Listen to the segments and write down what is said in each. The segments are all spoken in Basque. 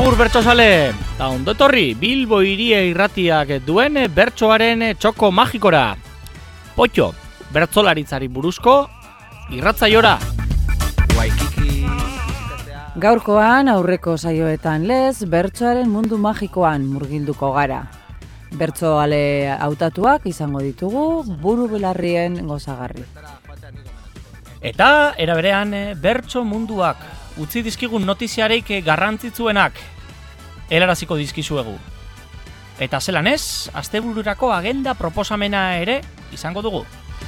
Agur bertsozale, eta ondo etorri Bilbo Hiria Irratiak duen bertsoaren txoko magikora. Potxo, bertsolaritzari buruzko irratzaiora. Gaurkoan aurreko saioetan lez, bertsoaren mundu magikoan murgilduko gara. Bertsoale hautatuak izango ditugu, buru belarrien gozagarri. Eta eraberean bertso munduak utzi dizkigun notiziareik garrantzitsuenak helaraziko dizkizuegu. Eta zelan ez, astebururako agenda proposamena ere izango dugu.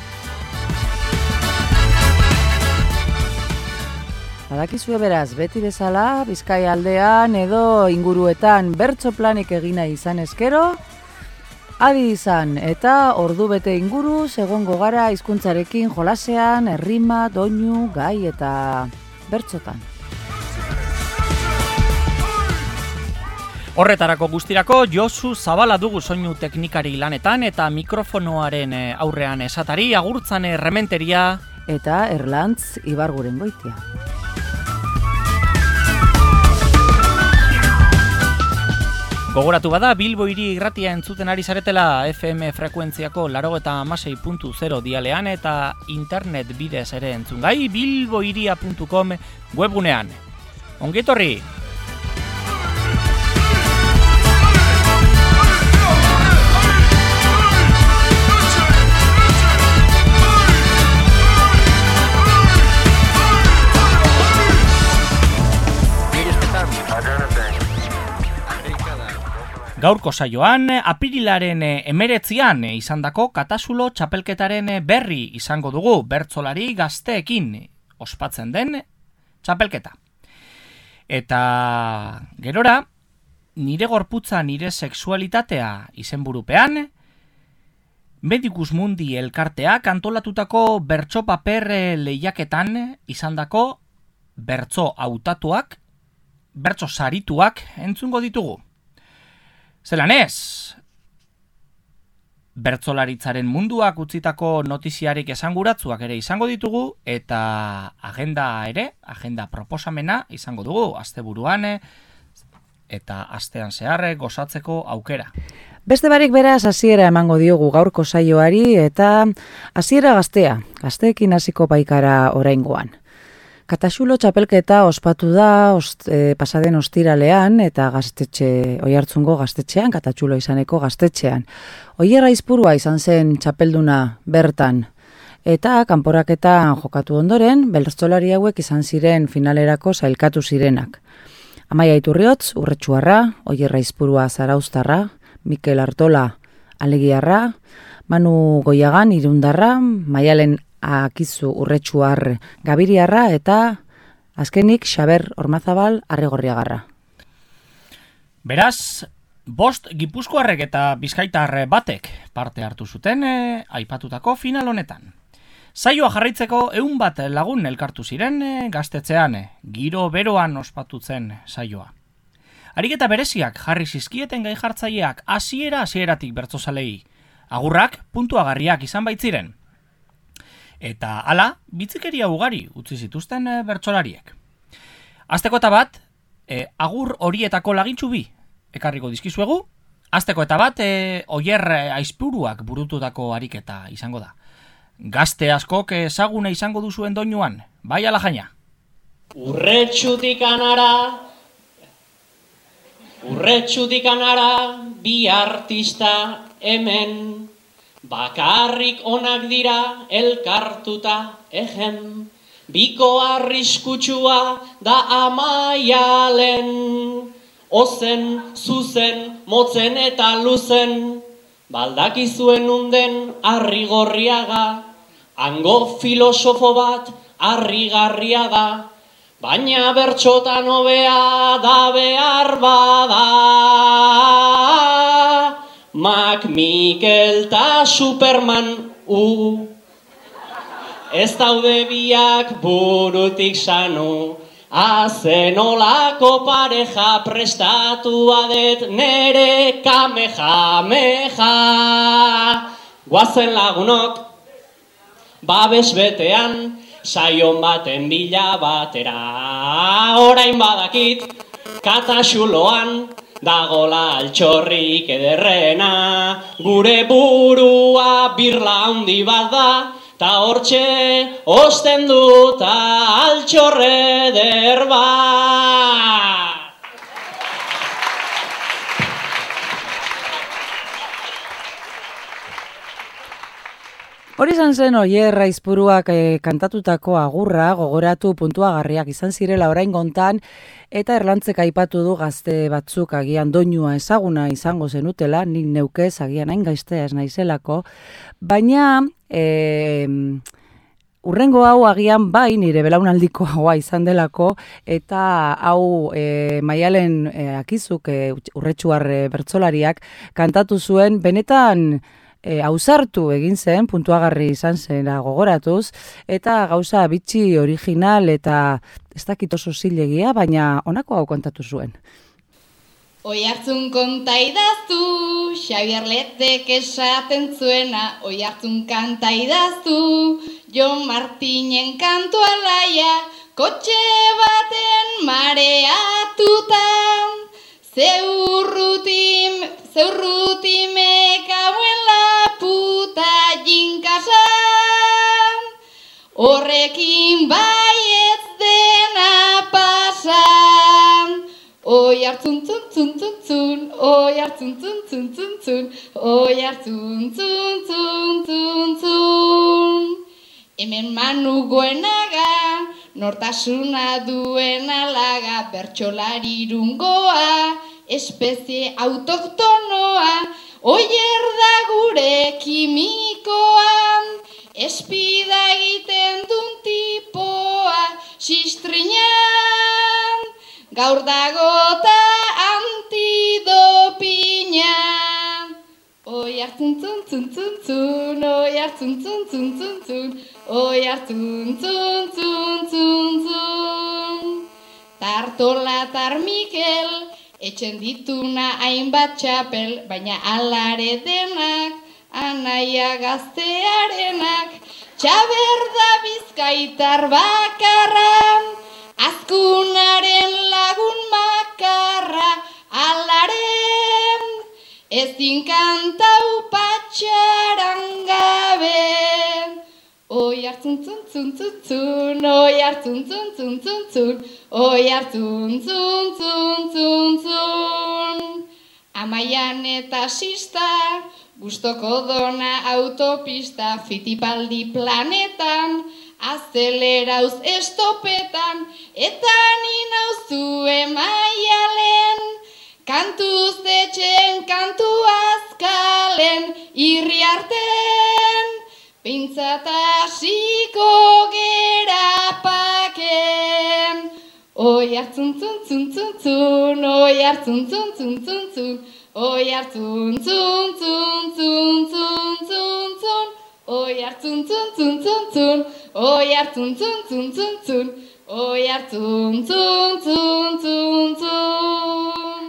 Badakizue beraz, beti bezala, Bizkaia aldean edo inguruetan bertso planik egina izan eskero, adi izan eta ordu bete inguru egongo gara hizkuntzarekin jolasean, errima, doinu, gai eta bertsotan. Horretarako guztirako Josu Zabala dugu soinu teknikari lanetan eta mikrofonoaren aurrean esatari agurtzan errementeria eta Erlantz Ibarguren goitia. Gogoratu bada, Bilbo Hiria Irratia entzuten ari zaretela FM frekuentziako 96.0 dialean eta internet bidez ere entzungai bilbohiria.com webgunean. Ongietorri! Gaurko saioan, apirilaren 19an izandako Katasulo txapelketaren berri izango dugu bertsolari gazteekin ospatzen den txapelketa. Eta gerora, nire gorputza nire sexualitatea izenburupean, Medicus Mundi elkarteak antolatutako bertso paper lehiaketan izandako bertso hautatuak, bertso sarituak entzungo ditugu. Zelan ez, bertsolaritzaren munduak utzitako notiziarik esanguratsuak ere izango ditugu eta agenda proposamena izango dugu asteburuan eta astean zehar gozatzeko aukera. Beste barik beraz hasiera emango diogu gaurko saioari eta hasiera gazteekin hasiko baikara oraingoan. Katasulo txapelketa ospatu da pasaden ostiralean eta Oiartzungo gaztetxean, Katasulo izaneko gaztetxean. Oier Aizpurua izan zen txapelduna bertan eta kanporaketan jokatu ondoren, bertsolari hauek izan ziren finalerako sailkatu zirenak. Amaia Iturriotz, Urretxuarra, Oier Aizpurua Zarauztarra, Mikel Artola Alegiarra, Manu Goiagan Irundarra, Maialen Akizu Urretxuar Gabiriarra eta azkenik Xaber Ormazabal Arregorriagarra. Beraz, 5 Gipuzkoarrek eta Bizkaitar batek parte hartu zuten aipatutako final honetan. Saioa jarraitzeko 100 lagun elkartu ziren gaztetxean, giro beroan ospatutzen saioa. Ariketa bereziak jarri zizkieten gai jartzaileak hasieratik bertsozalei. Agurrak puntuagarriak izan baitziren. Eta hala, bitzikeria ugari utzi zituzten bertsolariek. Asteko eta bat, agur horietako lagintxu bi ekarriko dizkizuegu. Asteko eta bat, Oier Aizpuruak burututako ariketa izango da. Gazte askok ezaguna izango duzuen doinuan, bai ala jaina. Urretxutik anara, bi artista hemen, bakarrik onak dira elkartuta egen, biko arriskutsua da Amaialen, ozen, zuzen, motzen eta luzen, baldakizuen unden Arrigorriaga, hango filosofo bat harrigarria da, baina bertxotan hobea da behar bada. Mac Mikel ta Superman ez daude biak burutik sanu, azenolako pareja prestatua det nere kamehameha. Guazen lagunok, babes betean, saion baten bila batera. Orain badakit, Kataxuloan dagola altxorrik ederrena, gure burua birla handi bat da, ta hortxe osten duta altxorre eder bat. Hori izan zen Oier Aizpuruak kantatutako agurra, gogoratu puntuagarriak izan zirela orain gontan, eta Erlantzek aipatu du gazte batzuk agian doinua ezaguna izango zenutela, nik neukez agian hain gaiztea ez naizelako, baina urrengo hau agian bai nire belaunaldiko haua izan delako, eta hau Maialen Akizuk Urretxuar bertsolariak kantatu zuen, benetan ausartu egin zen, puntuagarri izan zena gogoratuz, eta gauza bitxi original eta ez dakit oso zilegia, baina honako hau kontatu zuen. Oihartzun konta idaztu, Xabier Letek esaten zuena, Oihartzun kanta idaztu, Jon Martinen kantu alaia, kotxe baten mareatutan, zeurruti mekauen laputa jinkasan, horrekin baietz dena pasan. Oihartzun tzun tzun tzun tzun, oihartzun tzun tzun tzun tzun, oihartzun tzun tzun tzun tzun. Hemen Manu Goenaga, nortasuna duen alaga, bertsolari irungoa, espezie autoktonoa, Oier da gure kimikoan, espida egiten dun tipoa, xistriñan, gaur dagota antidopina. Oihartzun tzun tzun tzun tzun, oihartzun tzun tzun tzun tzun, oihartzun tzun tzun tzun tzun. Tartola tar Mikel, etxen dituna hainbat txapel, baina alare denak, anaia gaztearenak, Txaber da bizkaitar bakarra, azkunaren lagun makarra, alaren, ezin kantau patxaran gabe. Oihartzun tzun tzun tzun tzun, oihartzun tzun tzun tzun tzun, oihartzun tzun tzun tzun tzun. Amaian eta Sista, gustoko dona autopista, Fitipaldi planetan, azelerauz estopetan, eta nina uzue Maialen, kantuz etxen, kantu azkalen, irri arten, pintzat hasiko gerapaken. Oihartzun tzun tzun tzun tzun, oihartzun tzun tzun tzun tzun, oihartzun tzun tzun tzun tzun tzun tzun, oihartzun tzun tzun tzun tzun, oihartzun tzun tzun tzun tzun, oihartzun tzun tzun tzun tzun.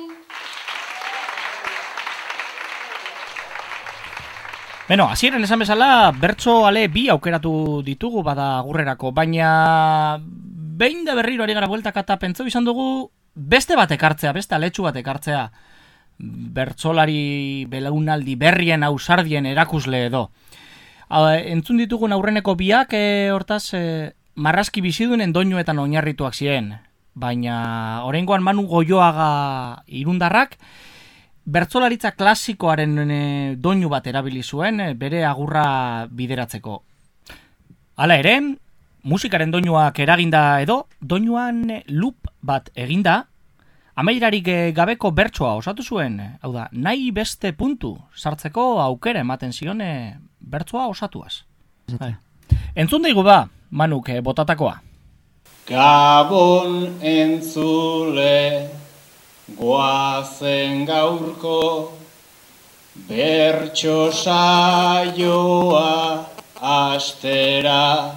Beno, hasieran esan bezala, bertso ale bi aukeratu ditugu bada agurrerako, baina behin da berriro ari gara bueltaka eta pentsau izan dugu beste bat ekartzea, beste aletxu bat ekartzea, bertsolari belaunaldi berrien ausardien erakusle edo. Entzun ditugun aurreneko biak, hortaz, marrazki bizidunen doinuetan oinarrituak ziren, baina oraingoan Manu Goioaga Irundarrak bertsolaritza klasikoaren doinu bat erabili zuen bere agurra bideratzeko. Hala ere, musikaren doinuak eraginda edo, doinuan loop bat eginda, amairarik gabeko bertsoa osatu zuen, hau da, nahi beste puntu sartzeko aukera ematen zion bertsoa osatuaz. Entzun daigu ba, Manuk botatakoa. Gabon entzule, goazen gaurko, bertso saioa astera,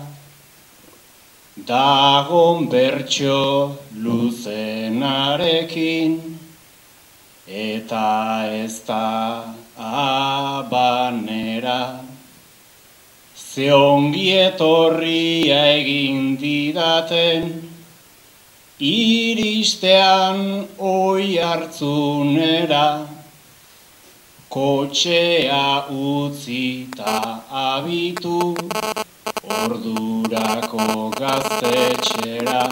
dagon bertso luzenarekin, eta ez da abanera. Ze ongi etorria egin didaten, iristean Oiartzunera, kotxea utzita abitu, ordurako gaztetxera.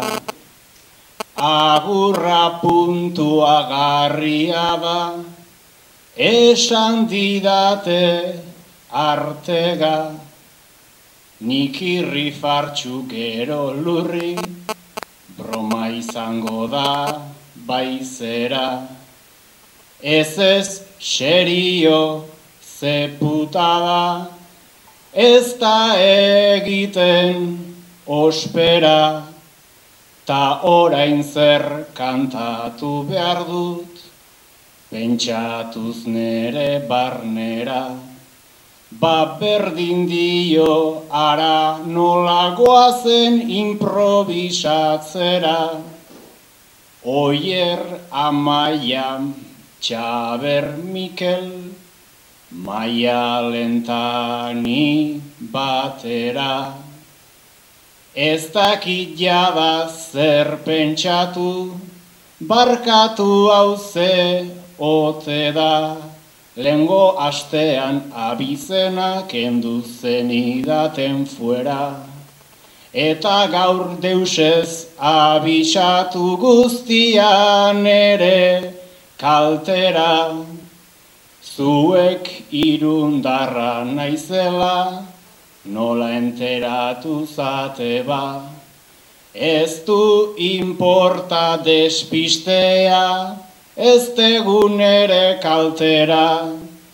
Agurra puntua garria da, esan didate artega, nik irri fartxu gero lurri, broma izango da baizera. Ez serio ze putada, ez da egiten ospera, ta orain zer kantatu behar dut, pentsatuz nere barnera. Ba berdin dio ara nola goazen improbisatzera, Oier, Amaia, Txaber, Mikel, Maia Lentani batera. Ez dakit jada zer pentsatu, barkatu hauze ote da, lehengo astean abizena kendu zenidaten fuera. Eta gaur deusez abisatu guztian ere kaltera, zuek irundarra naizela, nola enteratu zate ba. Ez du inporta despistea, ez tegun ere kaltera,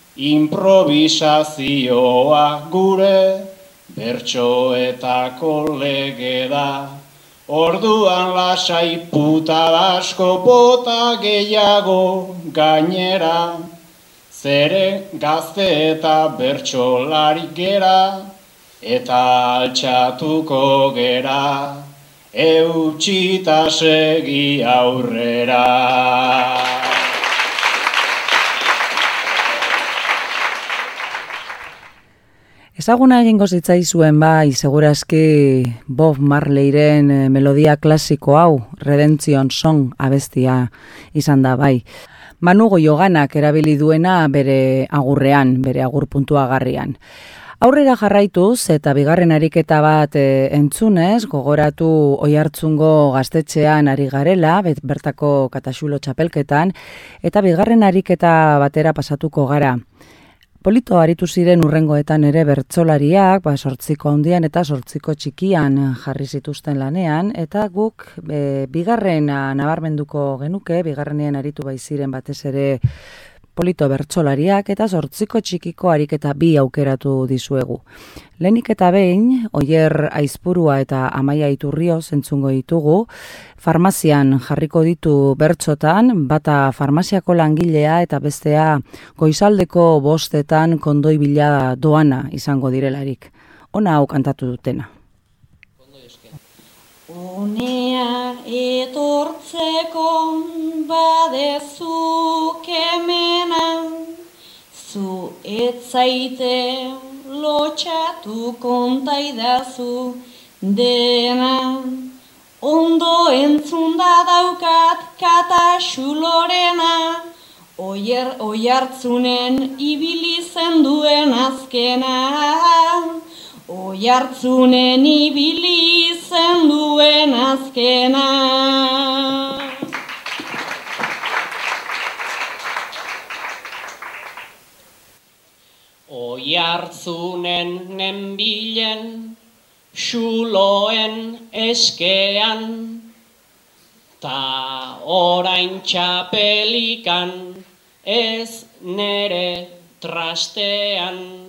improvisazioa gure bertsoetako lege da. Orduan lasai puta asko bota gehiago gainera, zere gazte eta bertsolari gera, eta altxatuko gera, eutxita segi aurrera. Ezaguna egingo zitzaizuen bai, segurazki Bob Marleyren melodia klasiko hau, Redemption Song abestia izan da bai. Manu Goioganak erabili duena bere agurrean, bere agur puntuagarrian. Aurrera jarraituz eta bigarren ariketa bat entzunez, gogoratu Oiartzungo gaztetxean ari garela, bertako Kataxulo txapelketan, eta bigarren ariketa batera pasatuko gara. Polito aritu ziren urrengoetan ere bertsolariak, 8 handian eta 8 txikian jarri zituzten lanean, eta guk bigarren nabarmenduko genuke, bigarrenean aritu baiziren batez ere Polito bertsolariak eta 8 txikiko ariketa bi aukeratu dizuegu. Lehenik eta behin, Oier Aizpurua eta Amaia Iturrioz entzungo ditugu, farmazian jarriko ditu bertsotan, bata farmaziako langilea eta bestea goizaldeko 5 kondoi bila doana izango direlarik. Ona hau kantatu dutena. Honea etortzeko badezuk hemena, zu etzaite lotxatu kontaidazu dena. Ondo entzunda daukat Kataxulorena, Oiartzunen ibili zenduen azkena. Oiartzunen ibili zenduen azkena. Oiartzunen nenbilen, xuloen eskean, ta orain txapelikan, ez nere trastean.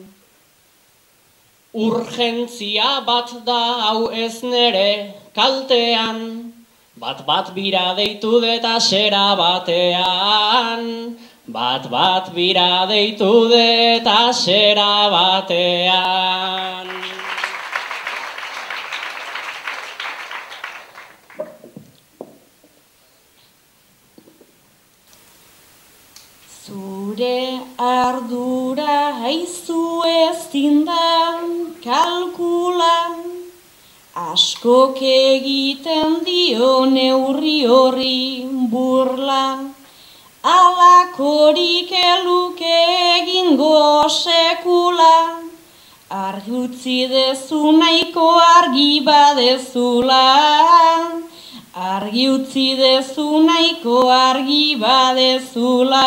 Urgentzia bat da hau ez nere kaltean, bat bira deitu eta zera batean, bat bira deitu eta zera batean. Zure ardura haizu ezin da kalkulan, Askok egiten dio neurri horri burla, alakorik eluke egingo sekula, argi utzi dezu nahiko argi badezula, argi utzi dezu nahiko argi badezula.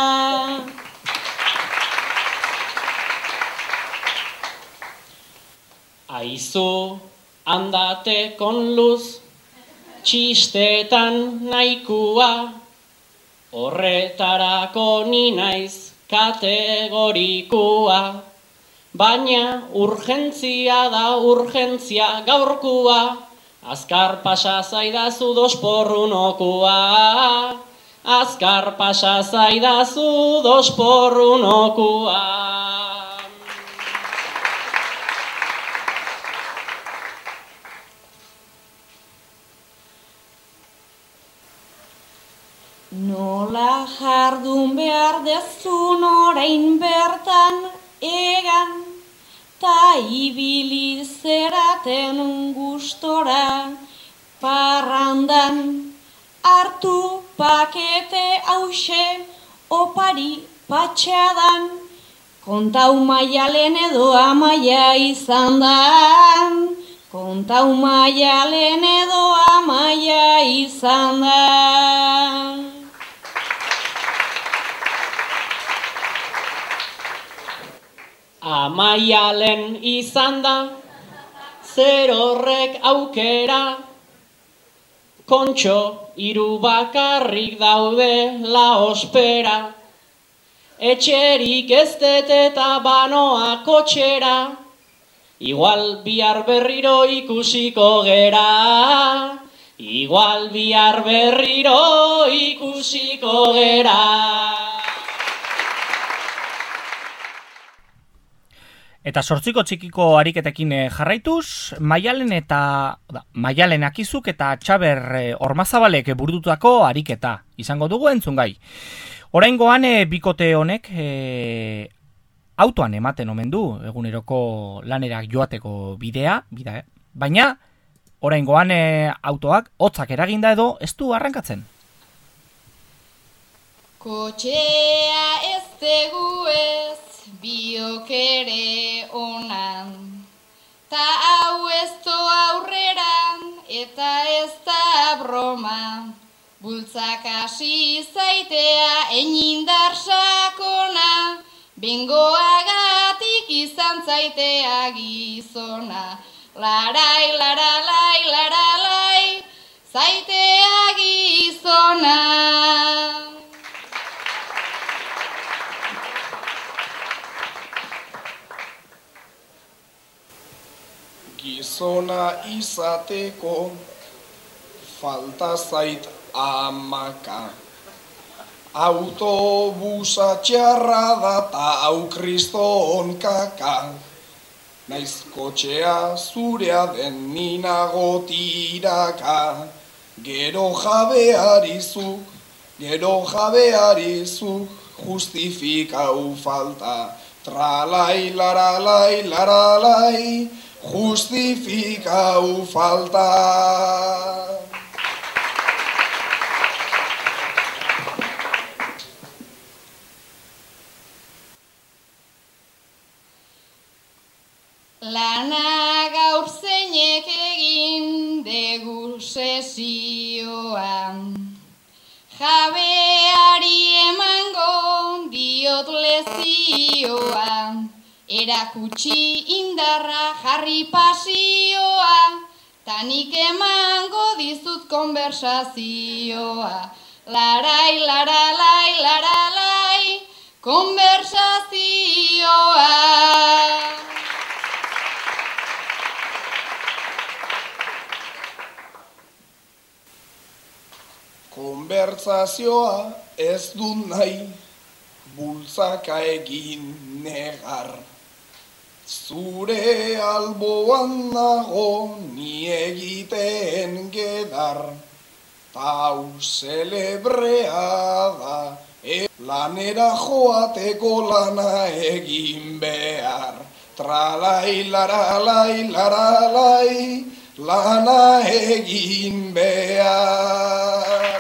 Aizu, andate con luz, txistetan nahikua, horretarako ni naiz kategorikua, baina urgentzia da urgentzia gaurkua, azkar pasa zaidazu dosporrunokua, azkar pasa zaidazu dosporrunokua. Nola jardun behar dezun orain bertan egan, ta ibili zeraten gustora parrandan, hartu pakete hause opari patxadan, kontau Maialen edo Amaia izan dan, kontau Maialen edo Amaia izan dan. Amaialen izan da, zer horrek aukera, kontxo hiru bakarrik daude la ospera, etxerik ez dut eta banoa kotxera, igual bihar berriro ikusiko gera, igual bihar berriro ikusiko gera. Eta 8 txikiko ariketekin jarraituz, Maialen Akizuk eta Txaber Ormazabalek burututako ariketa izango dugu entzungai. Oraingoan bikote honek autoan ematen omen du eguneroko lanera joateko bidea, baina oraingoan autoak hotzak eraginda edo ez du arrankatzen. Kotxea ez tegu ez, biok ere onan, ta hau ez doa aurreran, eta ez da broma, bultzak hasi zaitea einindar sakona, bengoagatik izan zaitea gizona, larai, laralai, laralai, zaitea gizona. Gizona izateko falta zait amaka, autobusa txarra da ta hau kriston kaka, naiz kotxea zurea den ninago tiraka, gero jabearizuk justifikau falta, tralai, laralai, laralai, justifikau falta. Lana gaur zeinek egin degu sesioan, jabeari emango diot lezioa, erakutsi indarra jarri pasioa, tanik emango dizut konversazioa, larai, laralai, laralai, konversazioa. Konbertsazioa ez dut nahi, bultzaka egin negar. Zure alboan nago ni egiten gedar, tau celebrea da, lanera joateko lana egin behar. Tralai, laralai, laralai, lana egin behar.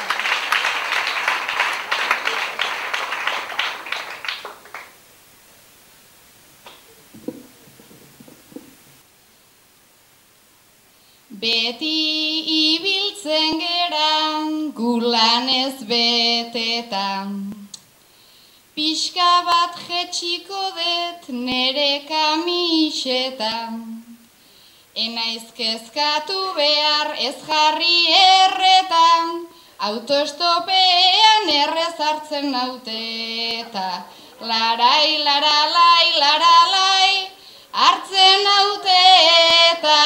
Beti ibiltzen geran gulanez betetan, pixka bat jetxiko det nere kamisetan. Enaiz kezkatu behar ez jarri erretan, autoestopean errez hartzen nauteta. Larai, laralai, laralai, hartzen nauteta.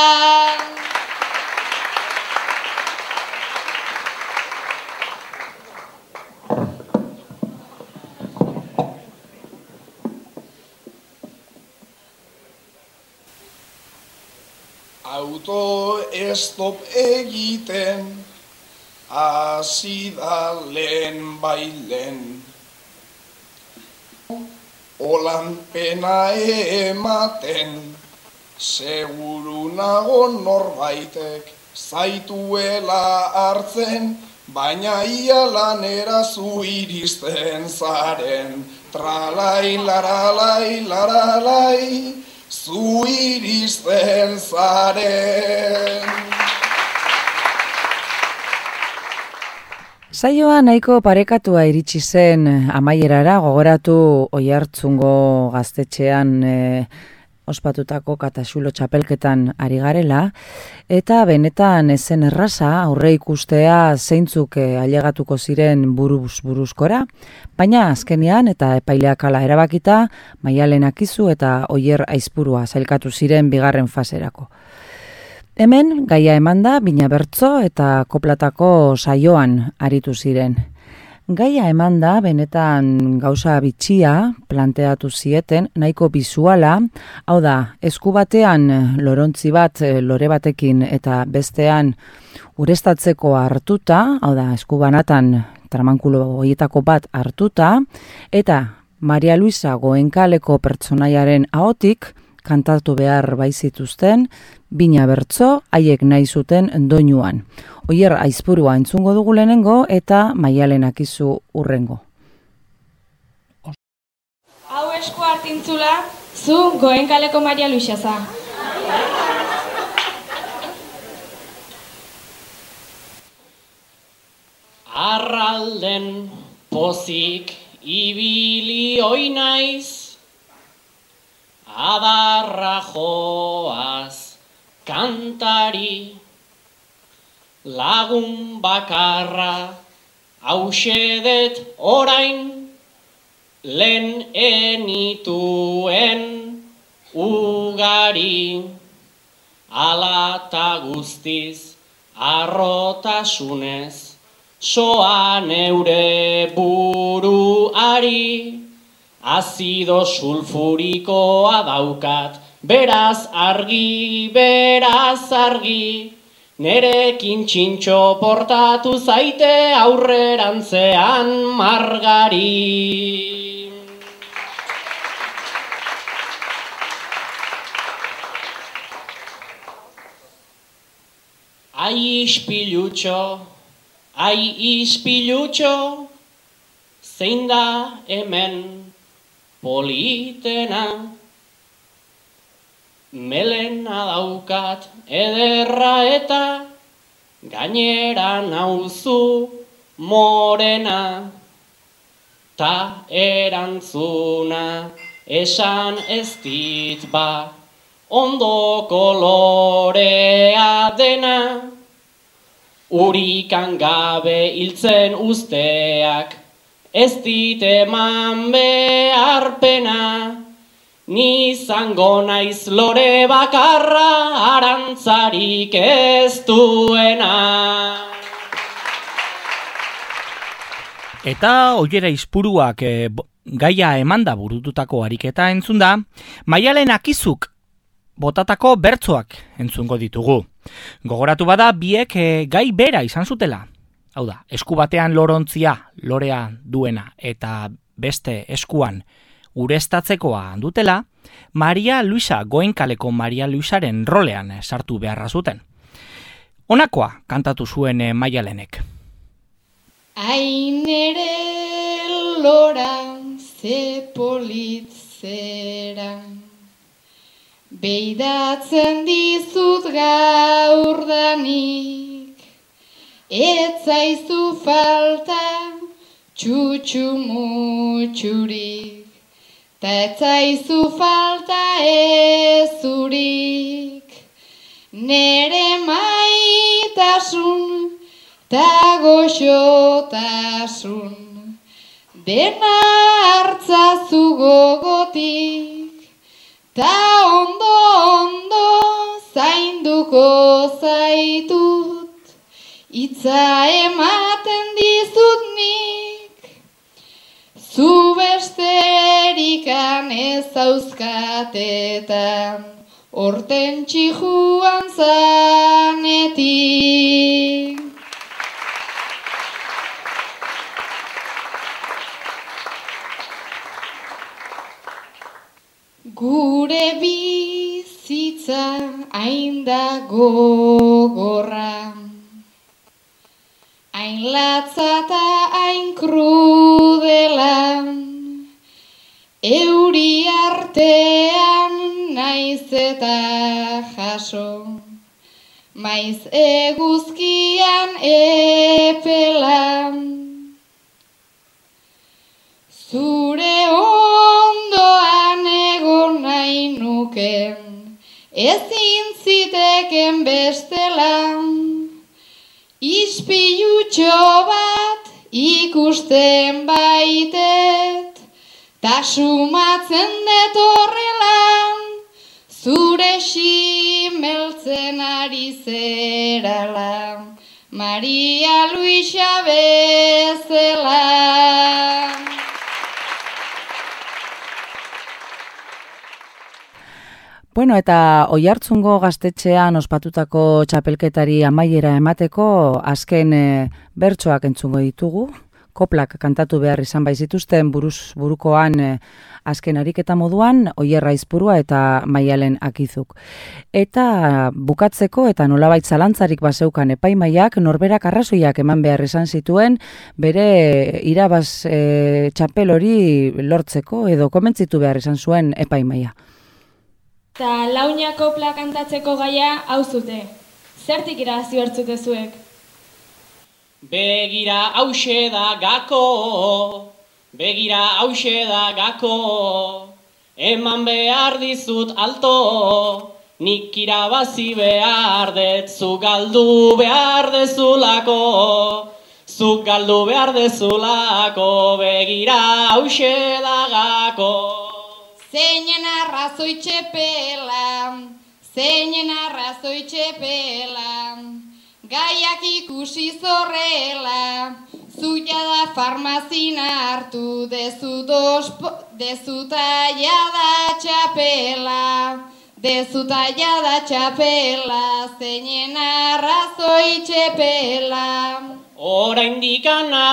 Auto estop egiten, hasi da lehen bailen. Olan pena ematen, seguru nago norbaitek zaituela hartzen, baina ia lanera zu iristen zaren. Tralai, laralai, laralai, zu iristen zaren. Saioa nahiko parekatua iritsi zen amaierara, gogoratu Oiartzungo gaztetxean ospatutako Kataxulo txapelketan ari garela, eta benetan ezen erraza aurre ikustea zeintzuk ailegatuko ziren buruzkora, baina azkenean eta epaileak hala erabakita, Maialen Akizu eta Oier Aizpurua sailkatu ziren bigarren faserako. Hemen gaia emanda bina bertso eta koplatako saioan aritu ziren. Gaia emanda benetan gauza bitxia planteatu zieten, nahiko bisuala, hau da, esku batean lorontzi bat lore batekin eta bestean ureztatzeko hartuta, hau da, esku banatan tramankulo horietako bat hartuta, eta Maria Luisa Goenkaleko pertsonaiaren ahotik kantatu behar baizituzten, bina bertso haiek nahi zuten doinuan. Oier Aizpurua entzungo dugu lehenengo eta Maialen Akizu urrengo. Hau esku hartintzula, zu Goenkaleko Maria Luisa za. Arralden pozik ibili oi naiz, adarra joaz kantari, lagun bakarra hausedet orain, lehen enituen ugari, alata guztiz arrotasunez, soa neure buruari, azido sulfurikoa daukat, beraz argi, nerekin txintxo portatu zaite aurrerantzean margari. Ai ispilutxo, zein da hemen politena, melena daukat ederra eta gainera nauzu morena, ta erantzuna esan ez dit ba, ondo kolorea dena, urikan gabe hiltzen usteak, ez dit eman beharpena, ni zango naiz lore bakarra, arantzarik ez duena. Eta Oier Aizpuruak gaia emanda burututako ariketa entzun da, Maialen Akizuk botatako bertsoak entzungo ditugu. Gogoratu bada biek gai bera izan zutela. Hau da, esku batean lorontzia, lorea duena, eta beste eskuan ureztatzekoa dutela, Maria Luisa Goenkaleko Maria Luisaren rolean sartu beharra zuten. Honakoa kantatu zuen Maialenek. Hain ere lora ze politzera, beidatzen dizut gaurdanik, ez zaizu falta txutxu-mutxurik, ta ez zaizu falta ezurik, nere maitasun ta goxotasun, dena hartzazu gogotik, ta ondo zainduko zaitut, hitza ematen dizut nik, zu besterikan ez zauzkatetan, hortentsi joan zanetik. Gure bizitza hain da gogorra, hain latza eta hain krudela, euri artean naiz eta jaso, maiz eguzkian epela. Zure ondoan egon nahi nuken, ezin ziteken bestela, ispilutxo bat ikusten baitet, ta sumatzen dut horrela, zure ximeltzen ari zerala, Maria Luisa bezala. Bueno, eta Oiartzungo gaztetxean ospatutako txapelketari amaiera emateko azken bertsoak entzungo ditugu. Koplak kantatu behar izan baizituzten burukoan azken ariketa moduan Oier Aizpurua eta Maialen Akizuk. Eta bukatzeko eta nolabait zalantzarik bazeukan epaimaiak norberak arrazoiak eman behar izan zituen bere irabaz txapel hori lortzeko edo komentzitu behar izan zuen epaimaia. Ta Lauña kopla kantatzeko gaia hau zute. Zertik irabazi bertzute zuek? Begira hause da gako, begira hause da gako, eman behar dizut alto, nik irabazi behar dut, zu galdu behar dezulako, zu galdu behar dezulako, begira hause da gako. Zeinen arrazoi txepela, zeinen arrazoi txepela, gaiak ikusi zorrela, zuia da farmazina hartu, dezuta jada txapela, dezuta jada txapela, zeinen arrazoi txepela. Oraindik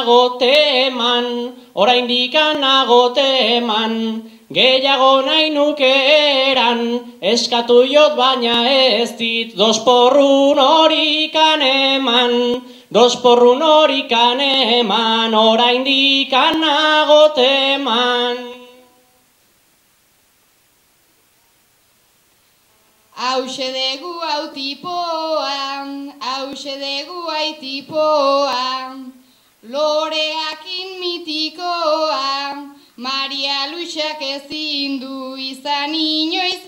nagote eman, gehiago nahi nuke eran, eskatu jot baina ez dit, dosporrun horikan eman, oraindik nagote eman. Hauxe degu hau tipoa, loreakin mitikoa, Maria Luisak ezin du izan inoiz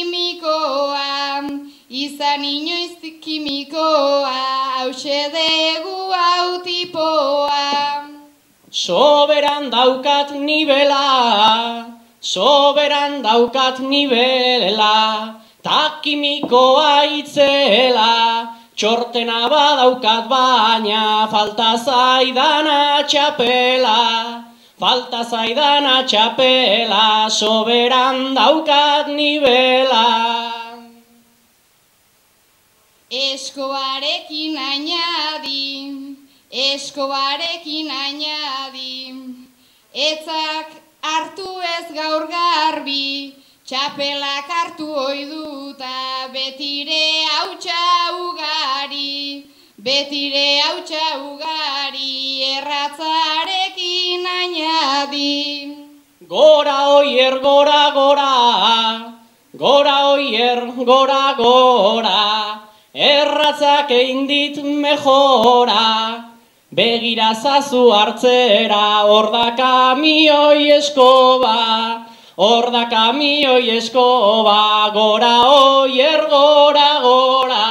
kimikoa, hauxe degu hau tipoa. Soberan daukat nibela, ta kimikoa itzela, txortena badaukat baina, falta zaidana txapela, soberan daukat nibela. Eskobarekin añadi, etzak hartu ez gaur garbi, Txapelak hartu oiduta betire hautsa ugari, betire hautsa ugari erratzarekin añadi. Gora oier, gora, gora, gora oier, gora, gora, erratzak egin dit mejora. Begira zazu hartzera, hor da kamioi eskoba, hor da kamioi eskoba, gora oier, gora, gora.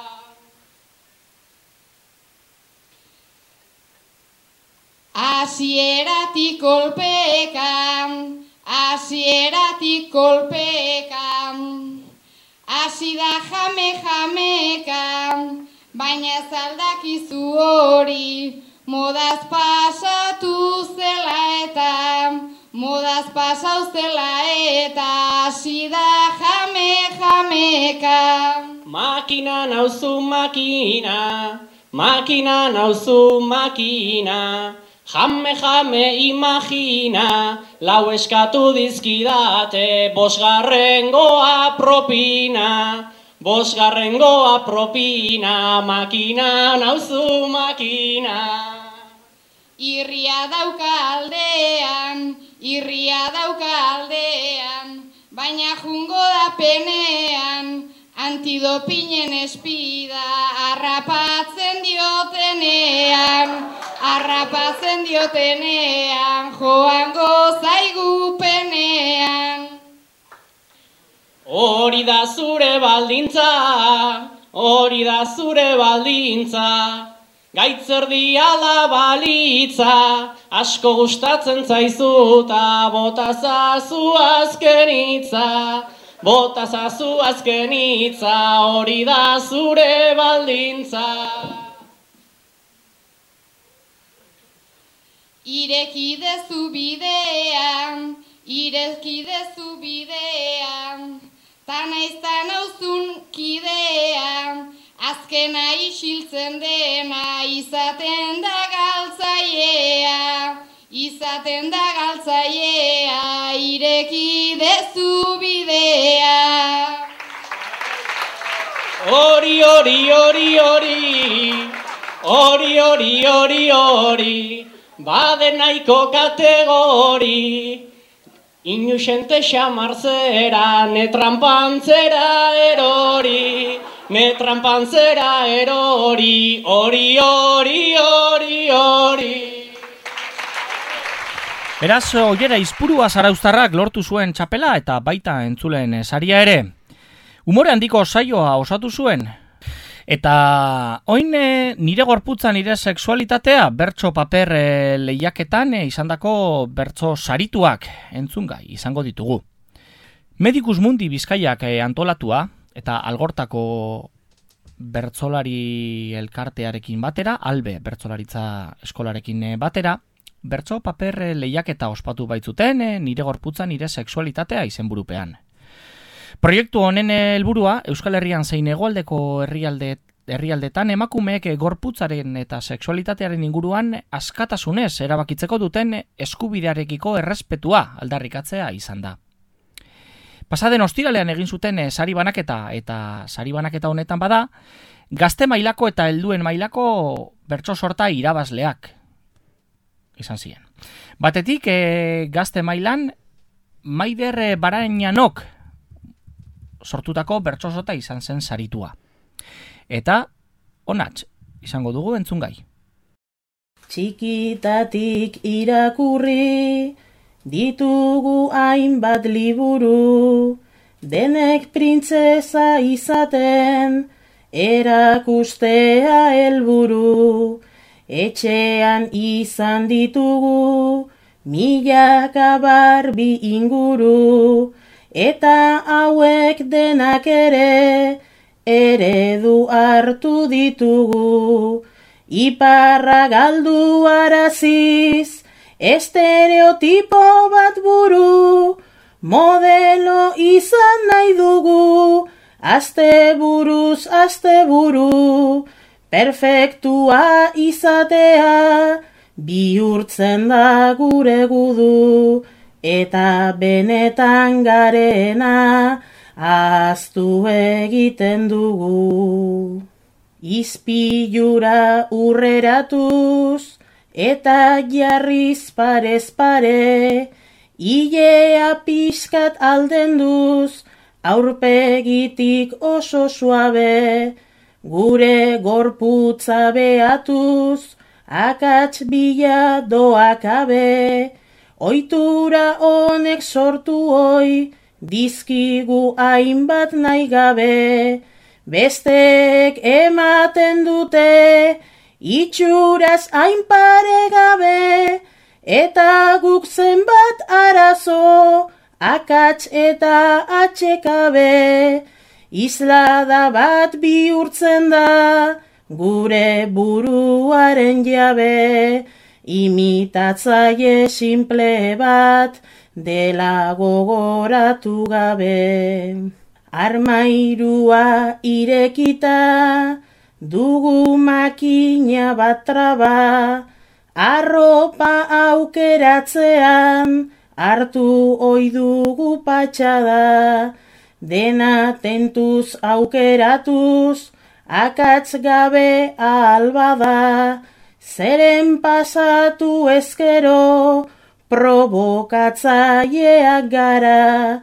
Hasieratik kolpeka, hasieratik kolpeka, hasi da jame-jameka, baina zaldakizu hori, modaz pasatu zela eta, modaz pasau zela eta, hasi da jame-jameka. Makina nauzu makina, makina nauzu makina, jame imagina, lau eskatu dizkidate, bosgarrengoa propina, bosgarrengoa propina, makina nauzu makina. Irria dauka aldean, irria dauka aldean, baina jungo da penean, antidopinen espida, harrapatzen diotenean, harrapatzen diotenean, joango zaigu penean. Hori da zure baldintza, hori da zure baldintza, gaitzerdi ala balitza, asko gustatzen zaizuta, botazazu azken hitza, botazazu azken hitza, hori da zure baldintza. Ireki dezu bidean, ireki dezu bidean, ta nauzun kidean, azkena isiltzen dena, izaten da galtzailea, izaten da galtzailea, ireki dezu bidea. Hori, hori, hori, hori, hori, hori, hori, hori, bade nahiko kategori, inusente xamartzera, netrampantzera erori, netrampantzera erori, hori, hori, hori, hori. Beraz, oiera izpurua zarauztarrak lortu zuen txapela eta baita entzulen saria ere. Umore handiko saioa osatu zuen. Eta oin nire gorputza nire sexualitatea bertso paper lehiaketan izandako bertso sarituak entzungai izango ditugu. Medicus Mundi Bizkaiak antolatua eta Algortako bertsolari elkartearekin batera, Albe bertsolaritza eskolarekin batera, bertso paper lehiaketa ospatu baitzuten nire gorputza nire sexualitatea izenburupean. Proiektu honen helburua Euskal Herrian zein hegoaldeko herrialdetan emakumeek gorputzaren eta sexualitatearen inguruan askatasunez erabakitzeko duten eskubidearekiko errespetua aldarrikatzea izan da. Pasaden ostiralean egin zuten sari banaketa eta sari banaketa honetan bada, gazte mailako eta helduen mailako bertso sorta irabazleak izan ziren. Batetik gazte mailan Maider Barainanok sortutako bertsosota izan zen saritua. Eta onats izango dugu entzungai. Txikitatik irakurri ditugu hainbat liburu, denek printzesa izaten erakustea helburu. Etxean izan ditugu milaka Barbi inguru, eta hauek denak ere eredu hartu ditugu. Iparra galdu araziz, estereotipo bat buru, modelo izan nahi dugu, asteburuz asteburu, perfektua izatea bihurtzen da gure gudu. eta benetan garena ahaztu egiten dugu. Izpilura urreratuz eta jarriz parez pare, ilea pixkat aldenduz, aurpegitik oso suabe, gure gorputza behatuz, akats bila doakabe, ohitura honek sortu hoi, dizkigu hainbat nahi gabe, besteek ematen dute, itxuraz hain pare gabe, eta guk zenbat arazo, akats eta atxekabe, islada bat bihurtzen da, gure buruaren jabe, imitatzaile simple bat, dela gogoratu gabe. Armairua irekita, dugu makina bat traba, arropa aukeratzean, hartu ohi dugu patxada, dena tentuz aukeratuz, akats gabe albada, zeren pasatu ezkero, probokatzaileak gara,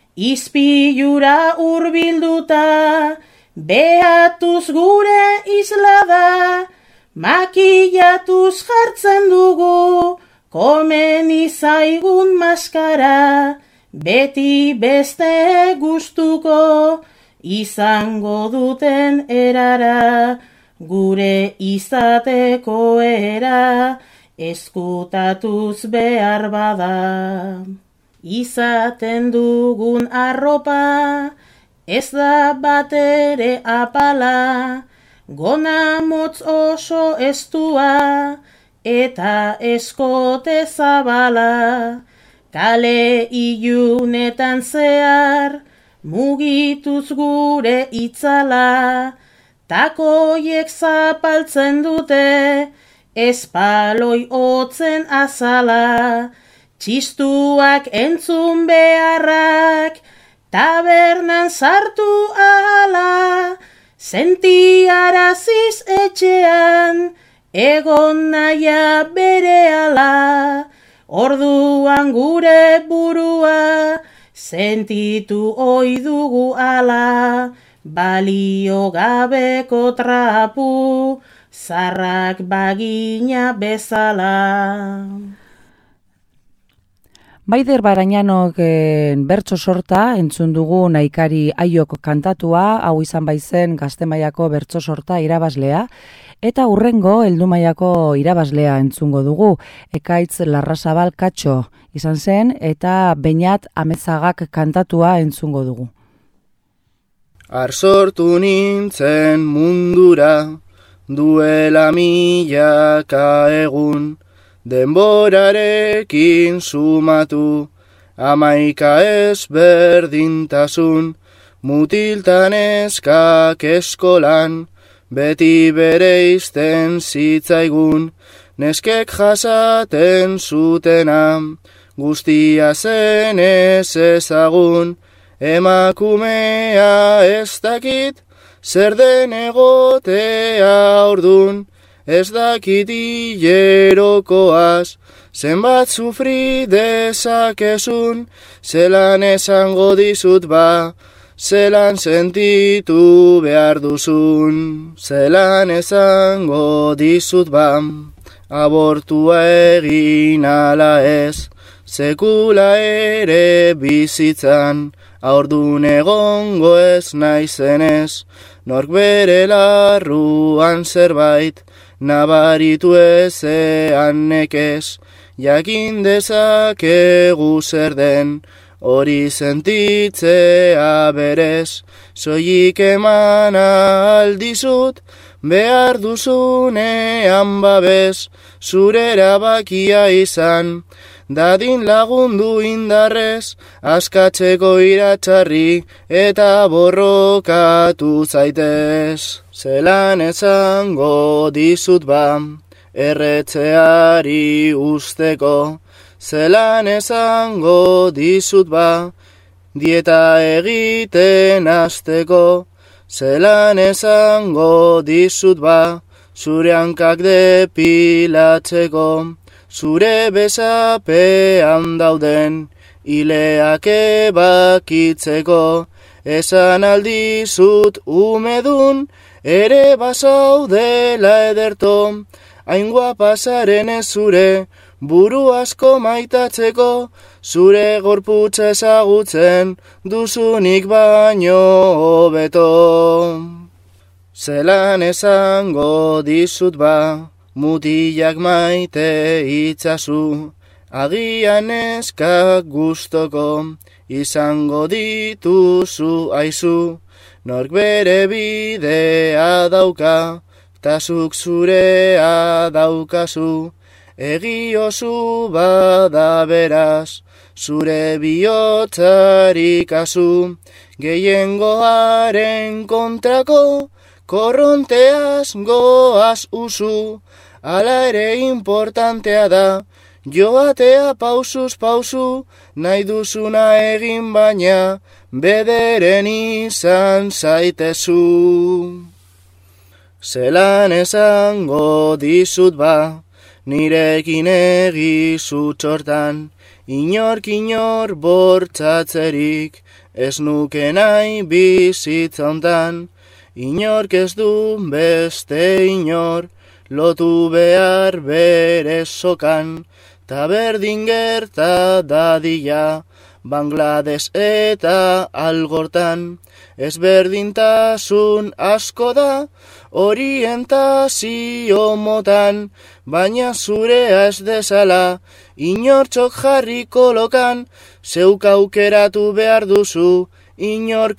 izpilura hurbilduta, behatuz gure islada, makillatuz jartzen dugu, komeni zaigun maskara, beti beste gustuko, izango duten erara, gure izateko era, eskutatuz behar bada. Izaten dugun arropa, ez da batere apala, gona motz oso estua, eta eskote zabala, kale ilunetan zehar, mugituz gure itzala, takoiek zapaltzen dute, espaloi hotzen azala, txistuak entzun beharrak, tabernan sartu ahala, sentiaraziz etxean, egon naia berehala, orduan gure burua, sentitu ohi dugu ala, balio gabeko trapu, zarrak bagina bezala. Maider Barañanok bertso sorta entzun dugu Naikari Aiok kantatua, hau izan baizen Gazte mailako bertso sorta irabazlea, eta hurrengo heldu mailako irabazlea entzungo dugu, Ekaitz Larrazabal Katxo izan zen, eta Beñat Amezagak kantatua entzungo dugu. Arsortu nintzen mundura, duela milaka egun, denborarekin sumatu, 11 ezberdintasun, mutiltan eskak eskolan, beti bereizten zitzaigun, neskek jasaten zutena, guztia zen ez ezagun, emakumea ez dakit, zer den egotea ordun, ez dakit hilerokoaz, zenbat sufri dezakezun, zelan esango dizut ba, zelan sentitu behar duzun, zelan esango dizut ba, abortua egin ala ez, sekula ere bizitzan, aurdun egongo ez naizenez, nork bere larruan zerbait, nabaritu ezean nekez, jakin dezakegu zer den, hori sentitzea berez, soilik eman aldizut, behar duzunean babes, zure erabakia izan, dadin lagundu indarrez, askatzeko iratxarri eta borrokatu zaitez. Zelan esango dizut ba, erretzeari usteko, zelan esango dizut ba, dieta egiten hasteko, zelan esango dizut ba, zure hankak depilatzeko, zure besapean dauden, ileak ebakitzeko, esan aldizut umedun, ere bazaudela ederto, hain guapazaren ez zure, buru asko maitatzeko, zure gorputza ezagutzen, duzunik baino hobeto. Zelan esango dizut ba, mutilak maite itzazu, agian eskak gustoko, izango dituzu aizu, nork bere bidea dauka, tasuk zurea daukazu, egiozu bada beraz, zure bihotzarik azu, gehiengoaren kontrako, korronteaz goaz usu, ala ere importantea da, joatea pausuz pausu, nahi duzuna egin baina, bederen izan zaitezu. Zelan esango dizut ba, nirekin egizu txortan, inork inor bortzatzerik, ez nuke nahi bizitza hontan, inork ez du beste inor, lotu behar bere sokan, ta berdin gerta dadila, Bangladesh eta Algortan, ezberdintasun asko da, orientazio motan, baina zurea ez dezala, inortxok jarriko lokan, zeuk aukeratu behar duzu, inork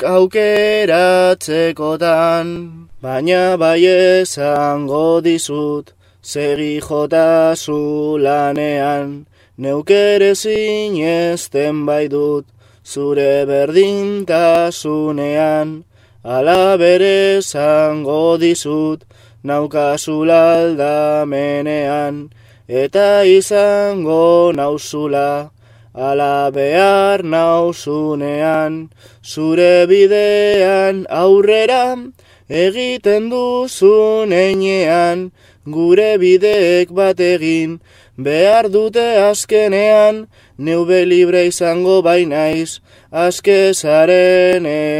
aukeratzekotan. Baina bai esango dizut, segi jotazu lanean, neukere zinezten bai dut, zure berdintasunean, ala bere esango dizut, naukazula aldamenean, eta izango nauzula, ala behar nauzunean, zure bidean aurrera, egiten duzun heinean, gure bideek bat egin, behar dute azkenean, neube libre izango bainaiz, askezaren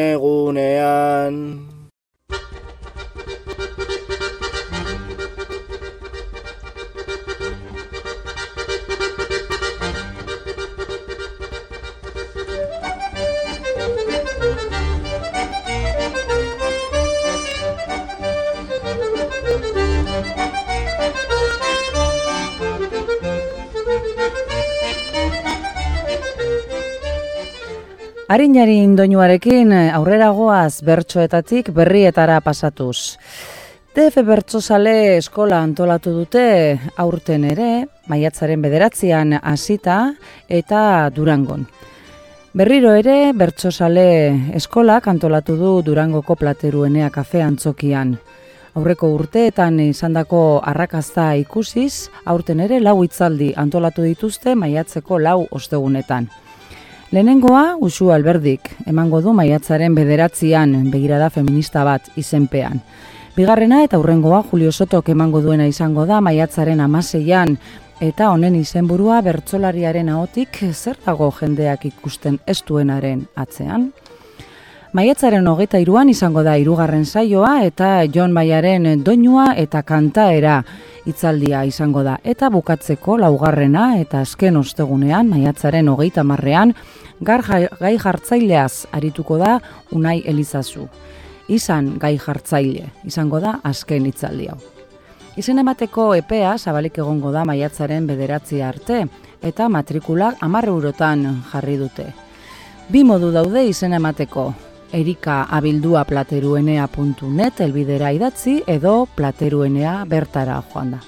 egunean. Arin doinuarekin aurrera goaz bertsoetatik berrietara pasatuz. DF Bertsozale eskola antolatu dute aurten ere, maiatzaren 9 hasita eta Durangon. Berriro ere Bertsozale eskolak antolatu du Durangoko Plateruenea kafe antzokian. Aurreko urteetan izandako arrakasta ikusiz, aurten ere 4 hitzaldi antolatu dituzte maiatzeko 4 ostegunetan. Lehenengoa, Usu Alberdik, emango du maiatzaren 9 begirada feminista bat izenpean. Bigarrena eta hurrengoa Julio Sotok emango duena izango da maiatzaren 16 eta honen izenburua bertsolariaren ahotik zer dago jendeak ikusten ez duenaren atzean. Maiatzaren 23 izango da 3. saioa eta Jon Maiaren doinua eta kantaera hitzaldia izango da. Eta bukatzeko 4. eta azken ostegunean, maiatzaren 30 gai jartzaileaz arituko da Unai Elizazu. Izan gai jartzaile izango da azken hitzaldi hau. Izen emateko epea zabalik egongo da maiatzaren 9 arte eta matrikulak 10 eurotan jarri dute. 2 modu daude izen emateko. erikaabildua@plateruenea.net elbidera idatzi edo Plateruenea bertara joan da.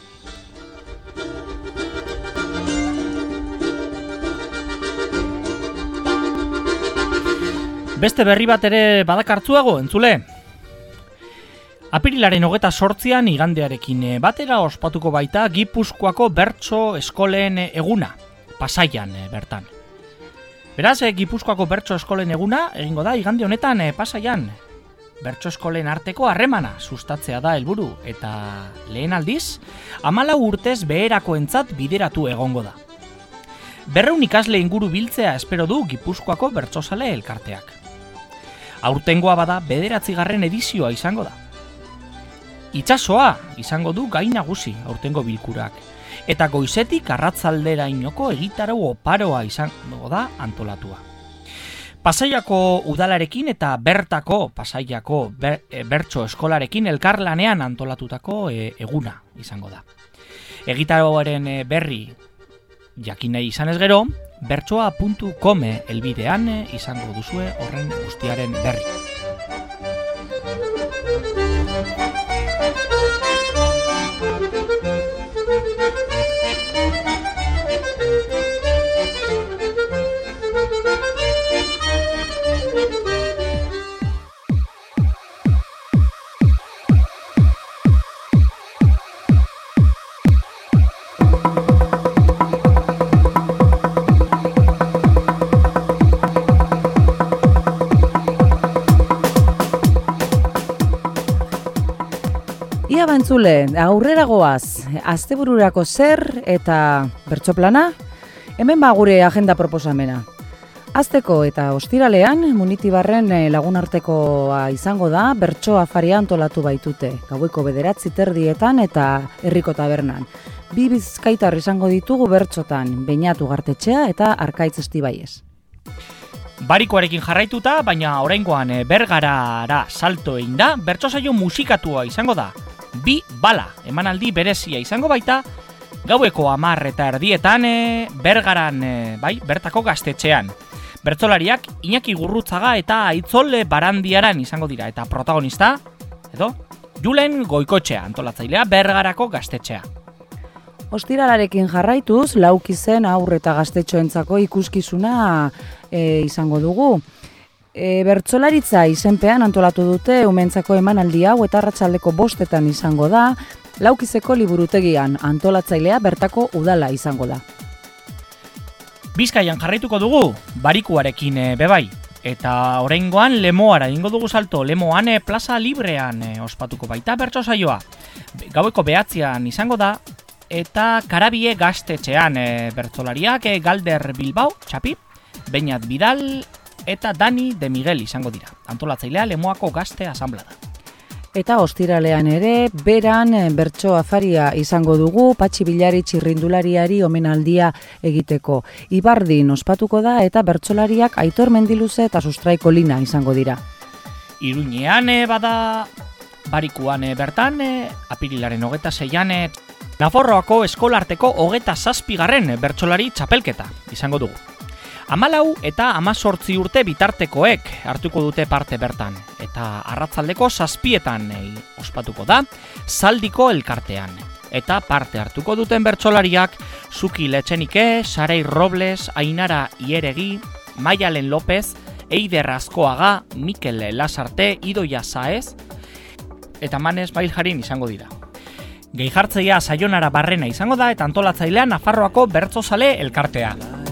Beste berri bat ere badakartzuago, entzule. Apirilaren 28 igandearekin batera ospatuko baita Gipuzkoako bertso eskolen eguna. Pasaian bertan. Beraz, Gipuzkoako bertso eskolen eguna egingo da igande honetan Pasaian. Bertso eskolen arteko harremana sustatzea da helburu eta lehen aldiz, 14 urtez beherakoentzat bideratu egongo da. 200 ikasle inguru biltzea espero du Gipuzkoako bertsozale elkarteak. Aurtengoa bada 9. edizioa izango da. Itsasoa izango du gai nagusi aurtengo bilkurak, eta goizetik arratzalderainoko egitarau oparoa izango da antolatua. Pasaiako udalarekin eta bertako Pasaiako bertso eskolarekin elkarlanean antolatutako eguna izango da. Egitaroaren berri jakin nahi izanez gero, bertsoa.com helbidean izango duzue horren guztiaren berri. Ia bantzule, aurrera goaz, astebururako zer eta bertso plana? Hemen gure agenda proposamena. Azteko eta ostiralean, Munitibarren lagunartekoa izango da, bertso afaria antolatu baitute, gaueko 9:30 eta herriko tabernan. 2 bizkaitar izango ditugu bertsotan, Beñat Ugartetxea eta Arkaitz Estibaiez. Barikoarekin jarraituta, baina oraingoan Bergarara salto egin da, bertso saio musikatua izango da. 2 bala, emanaldi berezia izango baita, gaueko 10:30 Bergaran, bertako gaztetxean. Bertsolariak Iñaki Gurrutzaga eta Aitzol Barandiaran izango dira, eta protagonista, Julen Goikotxea, antolatzailea Bergarako gaztetxea. Ostiralarekin jarraituz, Laukizen haur eta gaztetxoentzako ikuskizuna izango dugu. Bertsolaritza izenpean antolatu dute umentzako emanaldi hau eta arratsaldeko 5 izango da, Laukizeko liburutegian antolatzailea bertako udala izango da. Bizkaian jarraituko dugu, Barikuarekin bebai, eta oraingoan Lemoara ingo dugu salto, Lemoan plaza librean ospatuko baita bertso saioa. Gaueko 9 izango da, eta Karabie gaztetxean bertsolariak Galder Bilbao, Txapi, Beñat Bidal eta Dani de Miguel izango dira. Antolatzailea Lemoako gazte asanblada. Eta ostiralean ere, beran bertso afaria izango dugu, Patxi Bilari txirrindulariari omenaldia egiteko. Ibardin ospatuko da eta bertsolariak Aitor Mendiluze eta Sustraiko Lina izango dira. Iruñean bada, Barikuan bertan, apirilaren 26an, Nafarroako eskolarteko 27. bertsolari txapelketa izango dugu. 14 eta 18 urte bitartekoek hartuko dute parte bertan, eta arratzaldeko 7 ospatuko da Zaldiko elkartean. Eta parte hartuko duten bertsolariak Zuki Letxenike, Sarei Robles, Ainara Ieregi, Maialen López, Eider Azkoaga, Mikel Lasarte, Idoia Saez eta Manes Bailjarin izango dira. Gehijartzeia Saionara Barrena izango da eta antolatzailea Nafarroako bertsozale elkartea.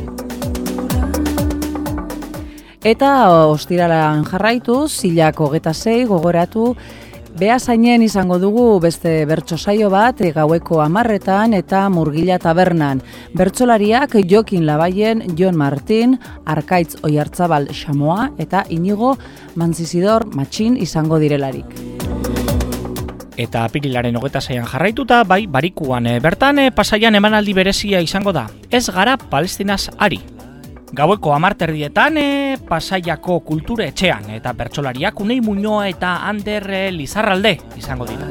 Eta ostiralan jarraituz, Zilak 26 gogoratu, Beasainen izango dugu beste bertso saio bat, gaueko 10 eta Murgila tabernan. Bertsolariak Jokin Labaien, Jon Martin, Arkaitz Oiartzabal Xamoa eta Inigo Manzizidor Matxin izango direlarik. Eta apirilaren 26an jarraituta, Barikuan bertan Pasaian emanaldi berezia izango da. Ez gara Palestinaz ari. Gaueko 10:30 Pasaiako kultura etxean eta bertsolariak Unei Muñoa eta Ander Lizarralde izango dira.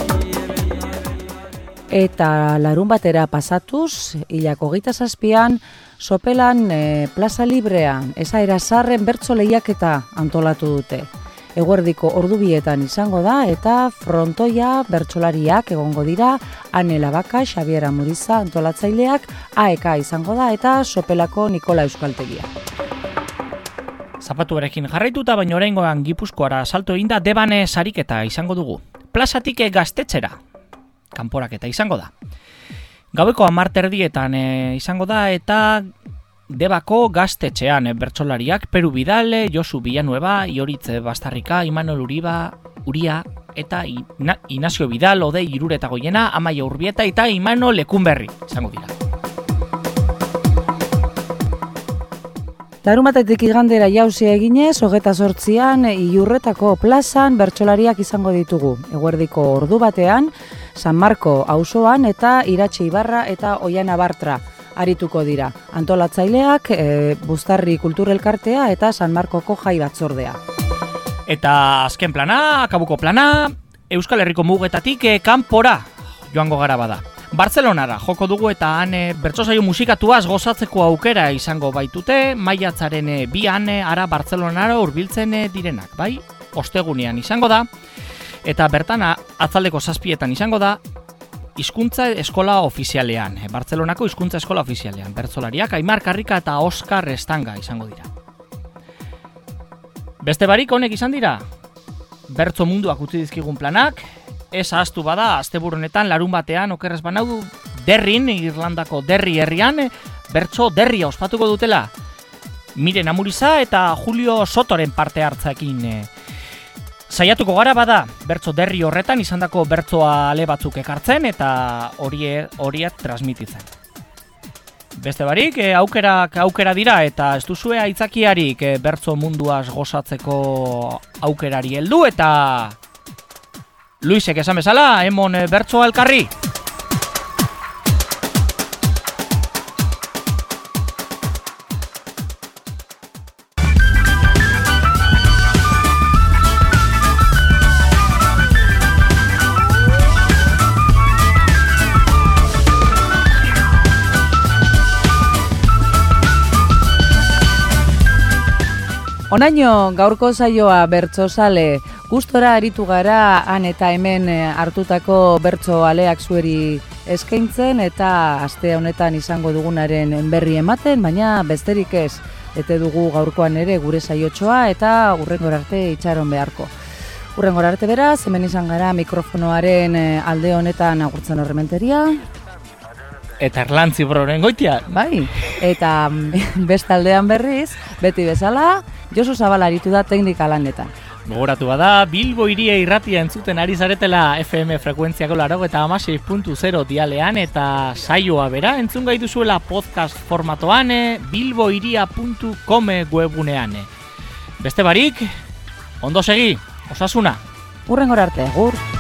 Eta larun batera pasatuz, hilak 27an, Sopelan plaza librean, esaera zarren bertso lehiaketa antolatu dute. Eguerdiko ordubietan izango da eta frontoia bertsolariak egongo dira, Ane Labaka, Xabier Amuriza antolatzaileak, AEK izango da eta Sopelako Nikola Euskaltegia. Zapatuarekin jarraituta, baina oraingoan Gipuzkoara salto eginda Debane sariketa izango dugu. Plazatik gaztetxera, kanporaketa izango da. Gaueko 10:00 izango da eta Debako gaztetxean bertsolariak Peru Bidal, Josu Villanueva, Ioritze Bastarrika, Imanol Uria eta Inazio Bidal, Odei Iruretagoiena, Amaia Urbieta eta Imanol Lekunberri izango dira. Larunbatetik igandera jauzia eginez, 28an Ilurretako plazan bertsolariak izango ditugu. Eguerdiko ordu batean, San Marko auzoan eta Iratxe Ibarra eta Oiana Bartra arituko dira. Antolatzaileak, Buztarri Kulturelkartea eta San Markoko Jai Batzordea. Eta azken plana, akabuko plana, Euskal Herriko mugetatik kanpora joango gara bada. Bartzelonara joko dugu eta han bertsosaio musikatuaz gozatzeko aukera izango baitute, maiatzaren 2an ara Bartzelonara hurbiltzen direnak, bai? Ostegunean izango da, eta bertan atzaldeko 7etan izango da, Hizkuntza Eskola Ofizialean, Bartzelonako Hizkuntza Eskola Ofizialean. Bertsolariak Aimar Karrika eta Oskar Estanga izango dira. Beste barik honek izan dira, bertso munduak utzi dizkigun planak, ez ahaztu bada, asteburunetan larun batean, okerrez banau, Derrin, Irlandako Derri herrian, bertso derria ospatuko dutela. Miren Amuriza eta Julio Sotoren parte hartzeekin saiatuko gara bada, bertso derri horretan izandako bertsoa ale batzuk ekartzen eta horiek transmititzen. Beste barik, aukera dira eta ez duzue aitzakiarik bertso munduaz gozatzeko aukerari heldu eta Luisek esan bezala, emon bertsoa elkarri! Onaino gaurko saioa bertsozale gustora aritu gara han eta hemen hartutako bertso aleak zueri eskaintzen eta aste honetan izango dugunaren berri ematen, baina besterik ez. Ete dugu gaurkoan ere gure saiotxoa eta hurrengora arte itxaron beharko. Hurrengora arte beraz, hemen izan gara mikrofonoaren alde honetan agurtzen horrementeria. Eta Erlantzi broren goitia. Bai, eta beste aldean berriz, beti bezala, Josu Zabala aritu da teknika lanetan. Gogoratu bada, Bilbo Hiria irratia entzuten ari zaretela FM frekuentziako 96.0 dialean eta saioa bera entzun gai duzuela podcast formatoan bilbohiria.com webunean. Beste barik, ondo segi, osasuna. Hurrengora arte, agur.